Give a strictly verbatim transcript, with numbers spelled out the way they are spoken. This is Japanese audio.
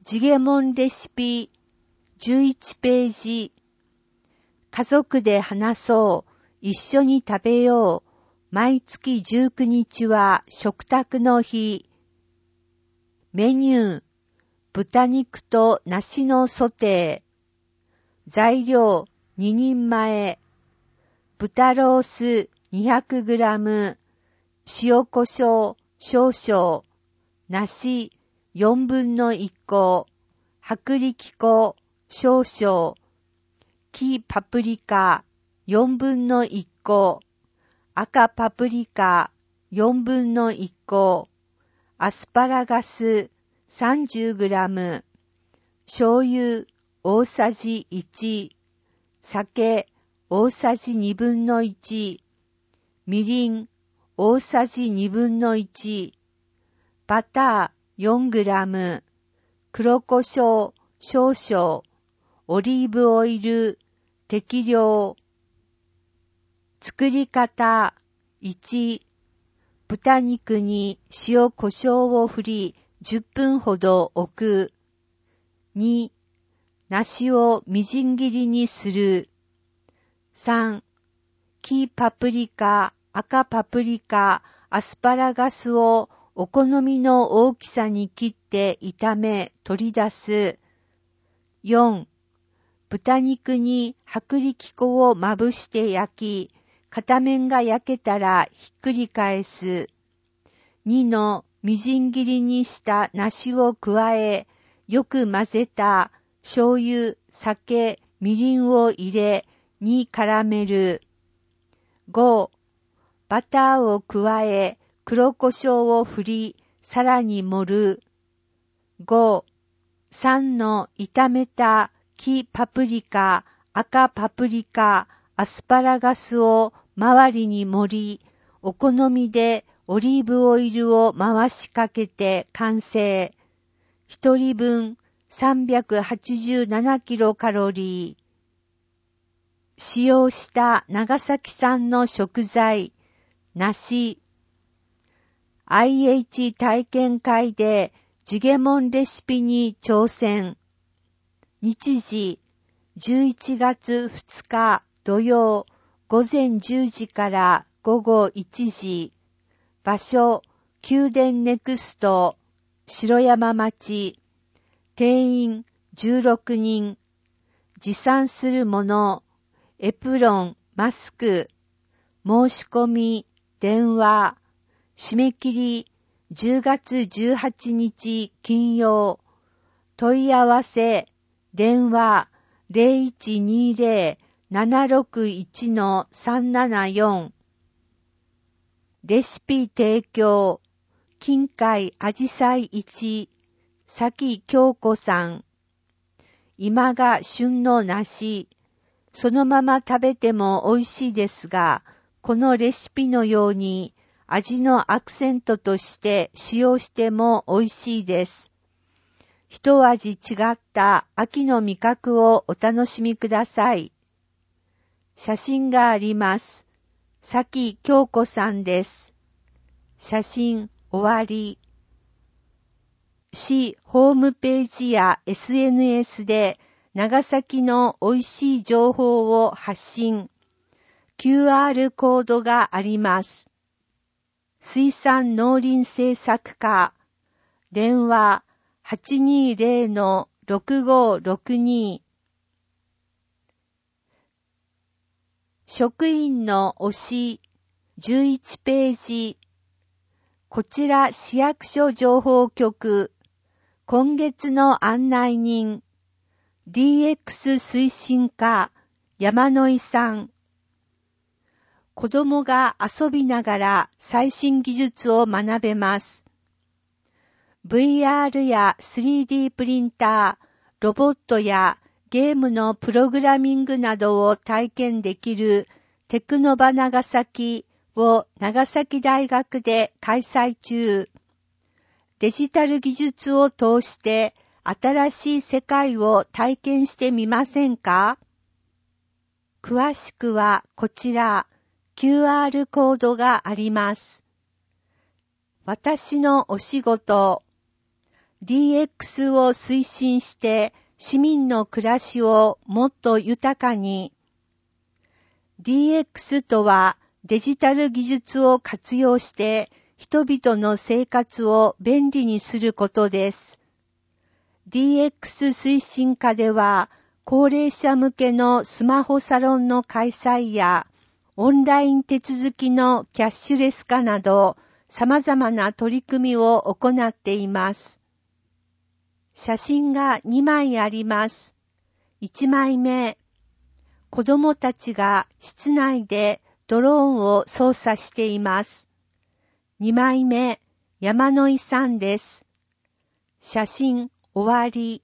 ジゲモンレシピじゅういちページ。家族で話そう。一緒に食べよう。毎月じゅうくにちは食卓の日。メニュー。豚肉と梨のソテー。材料ににんまえ。豚ロース にひゃくグラム。塩コショウ少々。梨よんぶんのいっこ。薄力粉少々。黄パプリカよんぶんのいっこ。赤パプリカよんぶんのいっこ。アスパラガスさんじゅうグラム。醤油大さじいち。酒大さじにぶんのいち。みりん大さじにぶんのいち。バターよんグラム。黒胡椒少々。オリーブオイル適量。作り方いち。豚肉に塩胡椒を振りじゅっぷんほど置く。に。梨をみじん切りにする。さん。黄パプリカ、赤パプリカ、アスパラガスをお好みの大きさに切って炒め取り出す。よん。豚肉に薄力粉をまぶして焼き、片面が焼けたらひっくり返す。にのみじん切りにした梨を加え、よく混ぜた醤油、酒、みりんを入れ、に絡める。ご. バターを加え、黒胡椒を振り、さらに盛る。ご. さんの炒めた黄パプリカ、赤パプリカ、アスパラガスを周りに盛り、お好みでオリーブオイルを回しかけて完成。一人分さんびゃくはちじゅうななキロカロリー。使用した長崎産の食材、梨。アイエイチ 体験会でジゲモンレシピに挑戦。日時、じゅういちがつふつか土曜、午前じゅうじから午後いちじ。場所、宮殿ネクスト、城山町。定員じゅうろくにん。持参するもの、エプロン、マスク。申し込み、電話。締め切り、じゅうがつじゅうはちにち金曜。問い合わせ、電話 ゼロいちにゼロ ななろくいち さんななよん。レシピ提供、金海あじさい一、崎京子さん。今が旬の梨。そのまま食べても美味しいですが、このレシピのように味のアクセントとして使用しても美味しいです。一味違った秋の味覚をお楽しみください。写真があります。崎京子さんです。写真終わり。市ホームページや エスエヌエス で長崎の美味しい情報を発信。キューアール コードがあります。水産農林政策課。電話 はちにーぜろ ろくごろくに。職員の推しじゅういちページ。こちら市役所情報局。今月の案内人。ディーエックス 推進課山野井さん。子供が遊びながら最新技術を学べます。ブイアール や スリーディー プリンター、ロボットやゲームのプログラミングなどを体験できるテクノバ長崎を長崎大学で開催中。デジタル技術を通して新しい世界を体験してみませんか？詳しくはこちら キューアール コードがあります。私のお仕事。 ディーエックス を推進して市民の暮らしをもっと豊かに。ディーエックス とはデジタル技術を活用して人々の生活を便利にすることです。ディーエックス 推進課では高齢者向けのスマホサロンの開催やオンライン手続きのキャッシュレス化など様々な取り組みを行っています。写真がにまいあります。いちまいめ、子供たちが室内でドローンを操作しています。にまいめ、山の遺産です。写真終わり。